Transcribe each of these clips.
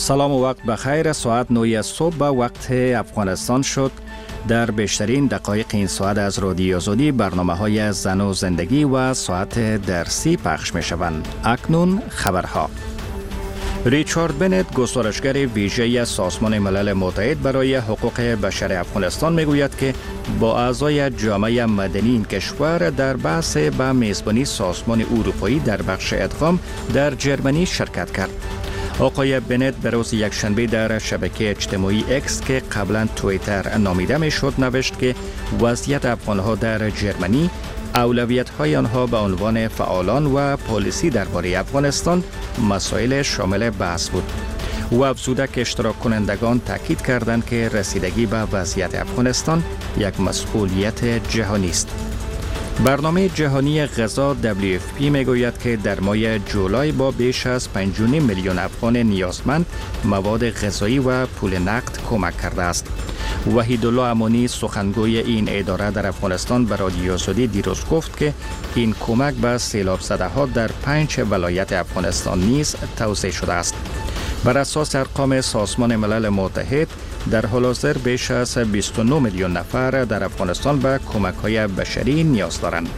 سلام و وقت بخیر. ساعت 9 صبح به وقت افغانستان شد. در بیشترین دقایق این ساعت از رادیو آزادی برنامه‌های زن و زندگی و ساعت درسی پخش می‌شوند. اکنون خبرها. ریچارد بنت، گزارشگر ویژه سازمان ملل متحد برای حقوق بشر افغانستان میگوید که با اعضای جامعه مدنی این کشور در بحث به میزبانی سازمان اروپایی در بخش ادغام در جرمنی شرکت کرد. آقای بنت به روز یکشنبه در شبکه اجتماعی اکس که قبلا توییتر نامیده میشد نوشت که وضعیت افغانها در جرمنی، اولویت‌های آنها به عنوان فعالان و پالیسی درباره افغانستان مسائل شامل بحث بود. او افزوده که اشتراک کنندگان تاکید کردند که رسیدگی به وضعیت افغانستان یک مسئولیت جهانی است. برنامه جهانی غذا WFP میگوید که در ماه جولای با بیش از 5.5 میلیون افغان نیازمند مواد غذایی و پول نقد کمک کرده است. وحیدالله امانی، سخنگوی این اداره در افغانستان، به رادیو آزادی دیروز گفت که این کمک به سیلاب زده ها در 5 ولایت افغانستان نیز توزیع شده است. بر اساس ارقام سازمان ملل متحد در حال حاضر بیش از 29 میلیون نفر در افغانستان به کمک‌های بشری نیاز دارند.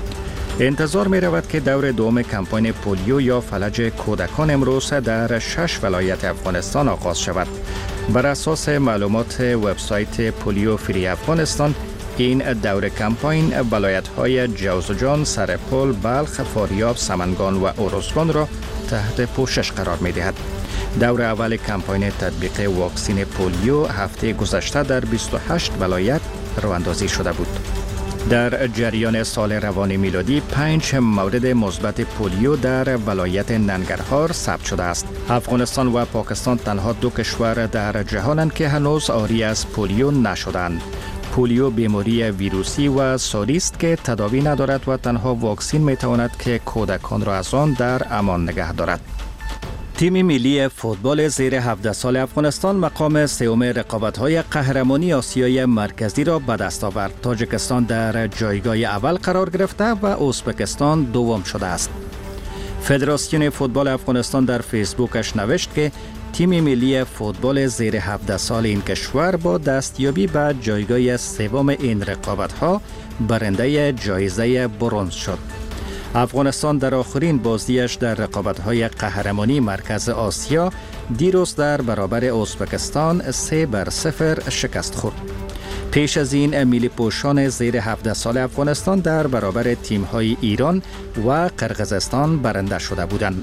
انتظار می رود که دور دوم کمپاین پولیو یا فلج کودکان امروز در 6 ولایت افغانستان آغاز شود. بر اساس معلومات وبسایت پولیو فری افغانستان، این دور کمپاین ولایت‌های جوزجان، سرپل، بلخ، فاریاب، سمنگان و اروزگان را تحت پوشش قرار می دهد. دور اول کمپاین تطبیق واکسین پولیو هفته گذشته در 28 ولایت راه‌اندازی شده بود. در جریان سال روان میلادی 5 مورد مثبت پولیو در ولایت ننگرهار ثبت شده است. افغانستان و پاکستان تنها 2 کشور در جهانند که هنوز عاری از پولیو نشدند. پولیو بیماری ویروسی و ساری است که تداوی ندارد و تنها واکسین میتواند که کودکان را از آن در امان نگه دارد. تیم ملی فوتبال زیر 17 سال افغانستان مقام سوم رقابت‌های قهرمانی آسیای مرکزی را به دست آورد. تاجیکستان در جایگاه اول قرار گرفته و ازبکستان دوم شده است. فدراسیون فوتبال افغانستان در فیسبوکش نوشت که تیم ملی فوتبال زیر 17 سال این کشور با دستیابی به جایگاه سوم این رقابت‌ها برنده جایزه برنز شد. افغانستان در آخرین بازیش در رقابت‌های قهرمانی مرکز آسیا دیروز در برابر ازبکستان 3-0 شکست خورد. پیش از این ملی پوشان زیر 17 سال افغانستان در برابر تیم‌های ایران و قرقیزستان برنده شده بودند.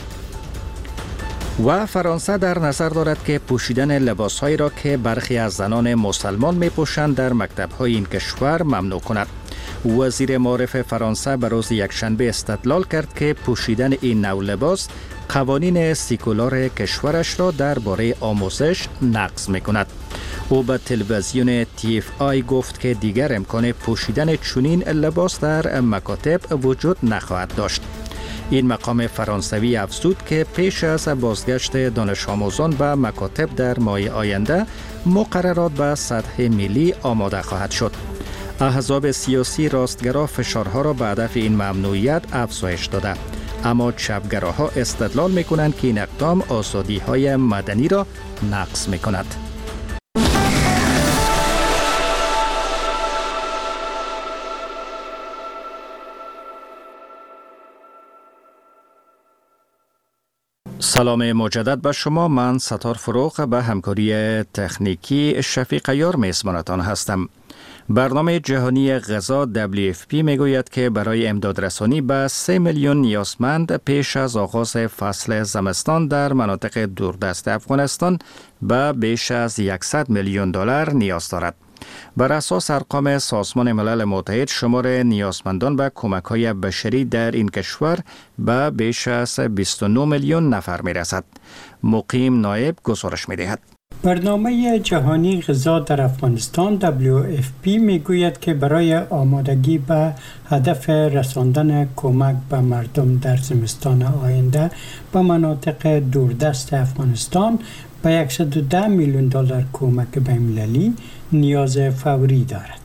و فرانسه در نظر دارد که پوشیدن لباس‌هایی را که برخی از زنان مسلمان می‌پوشند در مکتب‌های این کشور ممنوع کند. وزیر معارف فرانسه به روز یکشنبه استدلال کرد که پوشیدن این نوع لباس قوانین سیکولار کشورش را درباره آموزش نقض می‌کند. او به تلویزیون TFI گفت که دیگر امکان پوشیدن چنین لباس در مکاتب وجود نخواهد داشت. این مقام فرانسوی افزود که پیش از بازگشت دانش آموزان به مکاتب در ماه آینده مقررات به سطح ملی آماده خواهد شد. احزاب سیاسی راستگرا فشارها را به هدف این ممنوعیت افزایش داده، اما چپگراها استدلال می‌کنند که این اقدام آزادی‌های مدنی را نقض می‌کند. سلام مجدد به شما. من ستار فروغ به همکاری تکنیکی شفیق یار میزبانتان هستم. برنامه جهانی غذا WFP میگوید که برای امدادرسانی به 3 میلیون نیازمند پیش از آغاز فصل زمستان در مناطق دوردست افغانستان به بیش از 100 میلیون دلار نیاز دارد. بر اساس ارقام سازمان ملل متحد، شمار نیازمندان به کمک‌های بشری در این کشور به بیش از 29 میلیون نفر میرسد. مقیم نایب گزارش می‌دهد. برنامه جهانی غذا در افغانستان WFP میگوید که برای آمادگی به هدف رساندن کمک به مردم در زمستان آینده به مناطق دوردست افغانستان به 110 میلیون دلار کمک بین‌المللی نیاز فوری دارد.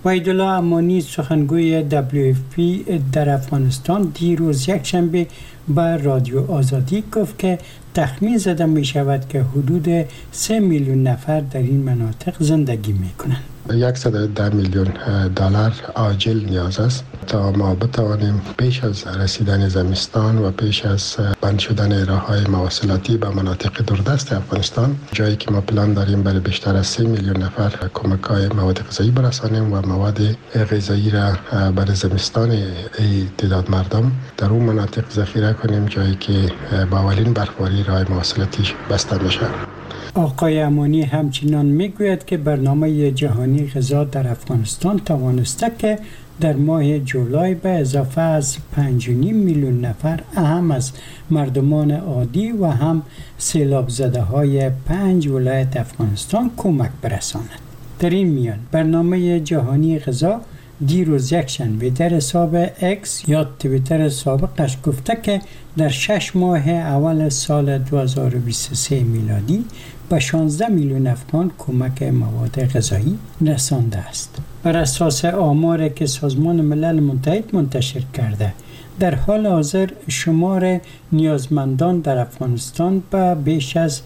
وحیدالله امانی سخنگوی WFP در افغانستان دیروز یکشنبه به رادیو آزادی گفت که تخمین زده می شود که حدود 3 میلیون نفر در این مناطق زندگی می کنند. 110 میلیون دلار عاجل نیاز است تا ما بتوانیم پیش از رسیدن زمستان و پیش از بند شدن راه‌های مواصلاتی به مناطق دوردست افغانستان، جایی که ما پلان داریم برای بیشتر از 3 میلیون نفر کمک‌های مواد غذایی برسانیم و مواد غذایی را برای زمستان ای تعداد مردم در اون مناطق ذخیره کنیم، جایی که با اولین برقراری راه مواصلاتی بسته میشه. آقای امانی همچنان میگوید که برنامه جهانی غذا در افغانستان توانسته که در ماه جولای به اضافه از 5.5 میلیون نفر اهم از مردمان عادی و هم سیلاب زده های 5 ولایت افغانستان کمک برساند. در این میان برنامه جهانی غذا دیروز یکشنبه در حساب اکس یا توییتر سابقش گفته که در 6 ماه اول سال 2023 میلادی به 16 میلیون افغان کمک مواد غذایی رسانده است. بر اساس آماری که سازمان ملل متحد منتشر کرده، در حال حاضر شمار نیازمندان در افغانستان به بیش از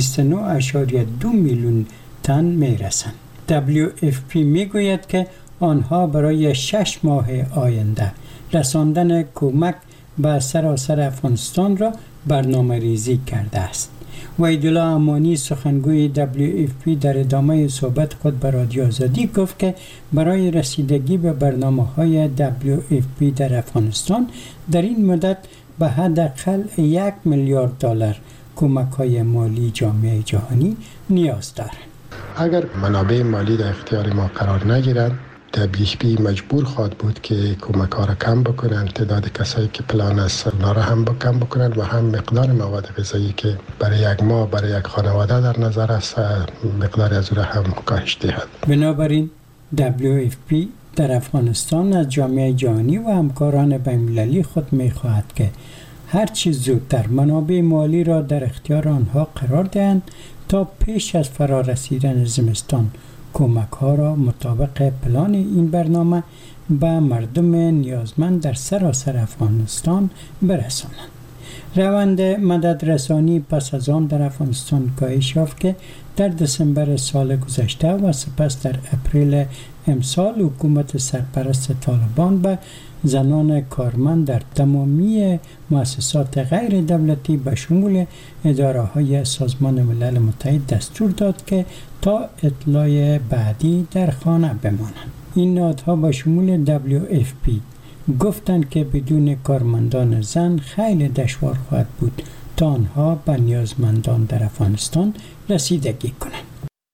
29.2 میلیون تن میرسند. WFP میگوید که آنها برای 6 ماه آینده رساندن کمک به سراسر افغانستان را برنامه ریزی کرده است. وحیدالله امانی سخنگوی WFP در ادامه صحبت خود به رادیو آزادی گفت که برای رسیدگی به برنامه‌های WFP در افغانستان در این مدت به حداقل 1 میلیارد دلار کمک‌های مالی جامعه جهانی نیاز دارند. اگر منابع مالی در اختیار ما قرار نگیرد، WFP مجبور خواهد بود که کمک ها را کم بکنند، تعداد کسایی که پلان است اونا را هم کم بکنند و هم مقدار مواد غذایی که برای یک ماه برای یک خانواده در نظر است مقدار از او را هم کاهش دهد. بنابراین WFP در افغانستان از جامعه جهانی و همکاران بین‌المللی خود می‌خواهد که هر چیز زودتر منابع مالی را در اختیار آنها قرار دهند تا پیش از فرارسیدن زمستان کمک ها را مطابق پلان این برنامه به مردم نیازمند در سراسر افغانستان برسانند. روند مدد رسانی پس از آن در افغانستان کاهش یافت که در دسامبر سال گذشته و سپس در اپریل امسال حکومت سرپرست طالبان به زنان کارمند در تمامی مؤسسات غیر دولتی به شمول اداره‌های سازمان ملل متحد دستور داد که تا اطلاع بعدی در خانه بمانند. این نهادها به شمول WFP گفتند که بدون کارمندان زن خیلی دشوار خواهد بود تا آنها به نیازمندان در افغانستان رسیدگی کنند.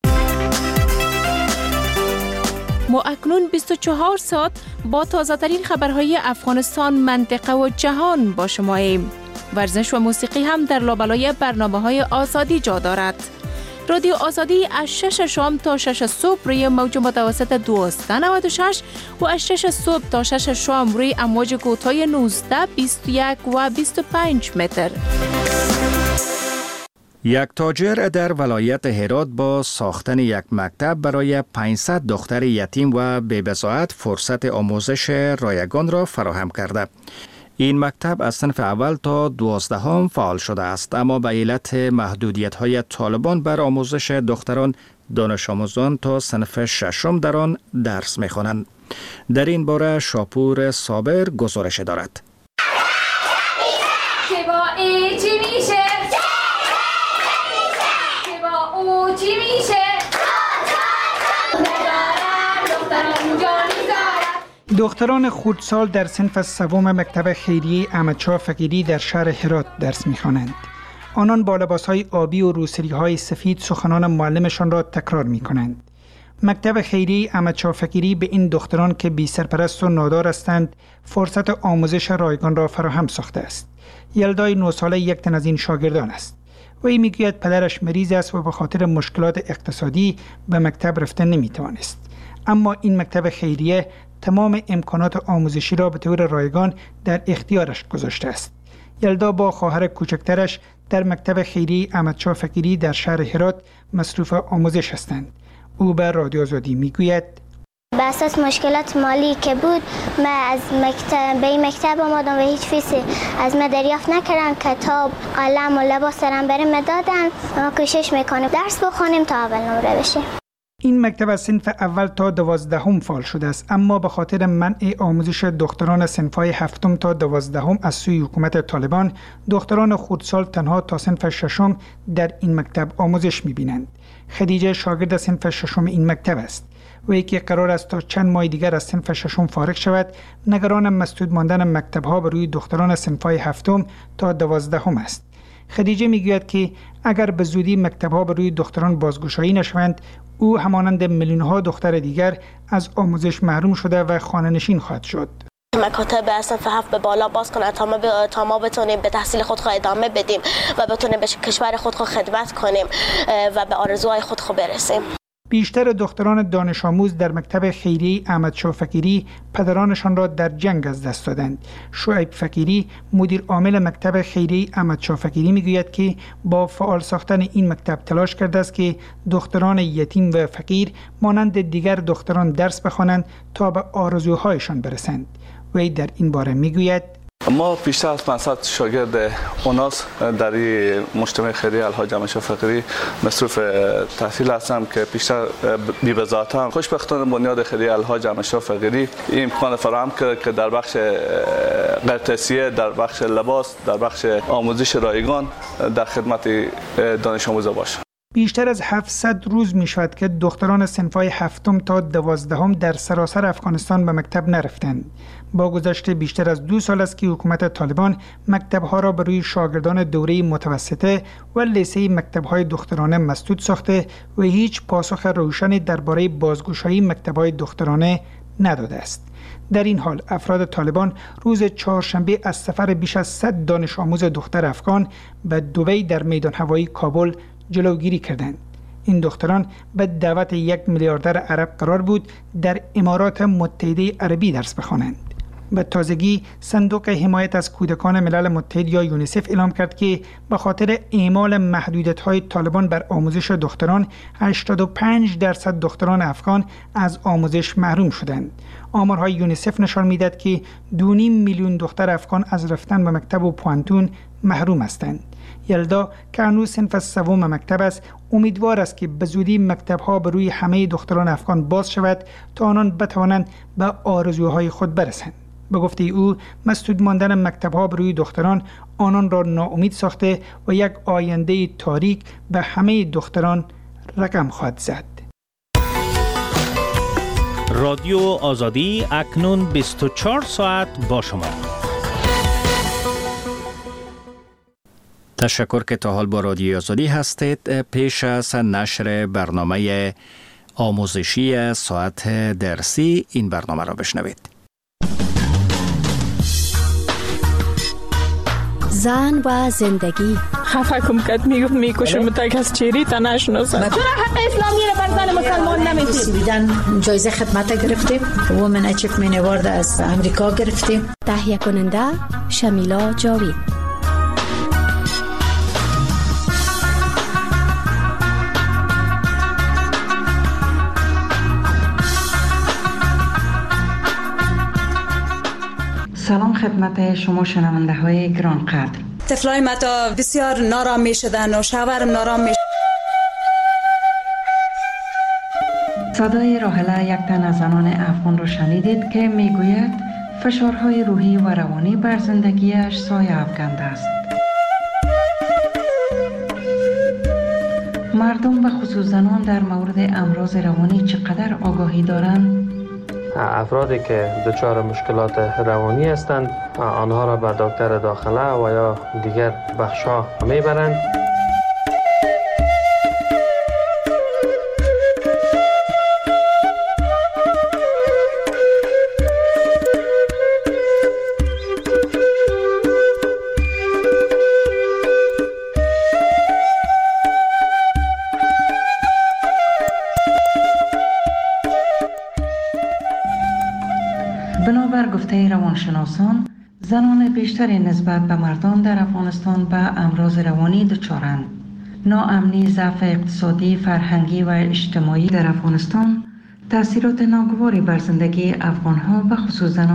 ما اکنون 24 ساعت با تازه‌ترین خبرهای افغانستان، منطقه و جهان با شماییم. ورزش و موسیقی هم در لابلای برنامه‌های آزادی جا دارد. رادیو آزادی از 6 شام تا 6 صبح روی موج متوسط 1296 و از 6 صبح تا 6 شام روی امواج کوتاه 19، 21 و 25 متر. یک تاجر در ولایت هرات با ساختن یک مکتب برای 500 دختر یتیم و بی‌بضاعت فرصت آموزش رایگان را فراهم کرده. این مکتب از صنف اول تا 12 فعال شده است، اما به علت محدودیت‌های طالبان بر آموزش دختران، دانش آموزان تا صنف 6 در آن درس می‌خوانند. در این باره شاپور صابر گزارش دارد. دختران خردسال در صنف سوم مکتب خیریه احمدشاه فقیری در شهر هرات درس می‌خوانند. آنان با لباس‌های آبی و روسری‌های سفید سخنان معلمشان را تکرار می‌کنند. مکتب خیریه احمدشاه فقیری به این دختران که بی سرپرست و نادار هستند فرصت آموزش رایگان را فراهم ساخته است. یلدای 9 ساله یک تن از این شاگردان است. وی میگوید پدرش مریض است و به خاطر مشکلات اقتصادی به مکتب رفتن نمی‌توانست. اما این مکتب خیریه تمام امکانات آموزشی را به طور رایگان در اختیارش گذاشته است. یلدا با خواهر کوچکترش در مکتب خیریه احمدشاه فقیری در شهر هرات مصروف آموزش هستند. او به رادیو آزادی میگوید: به اساس مشکلات مالی که بود من از مکتب به این مکتب آمدم و هیچ فیسی از من دریافت نکردن. کتاب، قلم و لباس هم برام دادن. ما کوشش میکنیم درس بخونیم تا اول نمره بشیم. این مکتب از صنف اول تا 12 فعال شده است، اما به خاطر منع آموزش دختران صنف‌های 7 تا 12 از سوی حکومت طالبان، دختران خردسال تنها تا صنف 6 در این مکتب آموزش می‌بینند. خدیجه شاگرد صنف 6 این مکتب است و یکی قرار است تا چند ماه دیگر از صنف 6 فارغ شود. نگران مسدود ماندن مکتب‌ها بر روی دختران صنف‌های 7 تا 12 است. خدیجه میگوید که اگر به زودی مکتب‌ها بر روی دختران بازگشایی نشوند، او همانند میلیون‌ها دختر دیگر از آموزش محروم شده و خانه‌نشین خواهد شد. مکاتب صنف 7 به بالا باز کنند تا ما بتونیم به تحصیل خود ادامه بدیم و بتونیم به کشور خود خدمت کنیم و به آرزوهای خود برسیم. بیشتر دختران دانش آموز در مکتب خیریه احمدشاه فقیری پدرانشان را در جنگ از دست دادند. شعیب فقیری مدیر عامل مکتب خیریه احمدشاه فقیری میگوید که با فعال ساختن این مکتب تلاش کرده است که دختران یتیم و فقیر مانند دیگر دختران درس بخوانند تا به آرزوهایشان برسند. وی در این باره میگوید ما بیشتر از 500 شاگرد اوناس در این مجتمع خیریه الحاج احمدشاه فقیری مصروف تحصیل هستم که بیشتر بی بذاتم. خوشبختانه بنیاد خیریه الحاج احمدشاه فقیری این امکان فراهم کرد که در بخش غیرتحصیلی، در بخش لباس، در بخش آموزش رایگان در خدمت دانش آموزا باشه. بیشتر از 700 روز می شود که دختران صنف‌های 7 تا 12 در سراسر افغانستان به مکتب نرفتند. با گذشت بیشتر از 2 سال است که حکومت طالبان مکتب‌ها را بر روی شاگردان دوره متوسطه و لیسه مکتب‌های دخترانه مسدود ساخته و هیچ پاسخ روشنی درباره بازگشایی مکتب‌های دخترانه نداده است. در این حال افراد طالبان روز چهارشنبه از سفر بیش از 100 دانش آموز دختر افغان به دبی در میدان هوایی کابل جلوگیری کردند. این دختران به دعوت یک میلیاردر عرب قرار بود در امارات متحده عربی درس بخوانند. به تازگی صندوق حمایت از کودکان ملل متحد یا یونیسف اعلام کرد که به خاطر اعمال محدودیت‌های طالبان بر آموزش دختران 85% دختران افغان از آموزش محروم شدند. آمارهای یونیسف نشان می‌دهد که 2.5 میلیون دختر افغان از رفتن به مکتب و پوانتون محروم هستند. یلدا که هنوز صنف 3 مکتب است، امیدوار است که به زودی مکتب‌ها به روی همه دختران افغان باز شود تا آنان بتوانند به آرزوهای خود برسند. به گفته او، مسدود ماندن مکتب‌ها به روی دختران آنان را ناامید ساخته و یک آینده تاریک به همه دختران رقم خواهد زد. رادیو آزادی اکنون 24 ساعت با شما. تشکر که تا حال با رادیو آزادی هستید. پیش از نشر برنامه آموزشی ساعت درسی این برنامه را بشنوید. زن و زندگی. خفه کم کد میکشم تا کس چیری تا نشناسم. چرا حق اسلامی را بر زن مسلمان نمیدید؟ دیدن جایزه خدمت گرفتیم. وومن اچیومنت اوارد از امریکا گرفتیم. تهیه کننده شمیلا جاوید. سلام خدمت شما شنونده های گرانقدر. طفلای ما تا بسیار نارام می شدن و شوهرم نارام می. صدای راحله یک تن از زنان افغان را شنیدید که می گوید فشارهای روحی و روانی بر زندگیش سایه افکنده است. مردم و خصوص زنان در مورد امراض روانی چقدر آگاهی دارند؟ افرادی که دچار مشکلات روانی هستند آنها را به دکتر داخله و یا دیگر بخش‌ها میبرند. بنابر گفته روانشناسان، زنان بیشتری نسبت به مردان در افغانستان به امراض روانی دچارند. ناامنی، ضعف اقتصادی، فرهنگی و اجتماعی در افغانستان تأثیرات ناگواری بر زندگی افغان‌ها و خصوص زنان